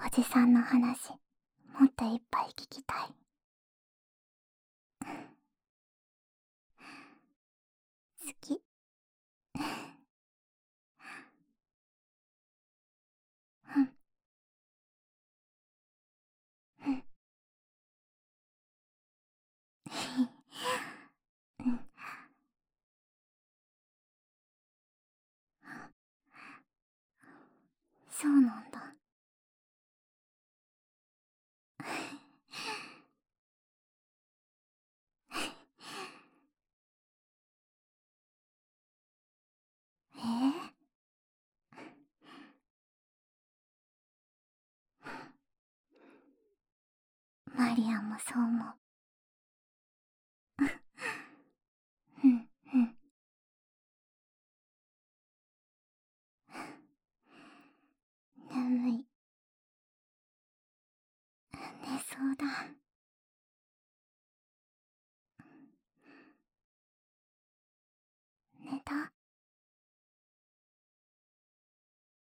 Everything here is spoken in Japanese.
おじさんの話もっといっぱい聞きたい。好き。うん。うん。うん。そうなんだ。マリアもそう思う。うんうん。眠い。寝そうだ。寝た？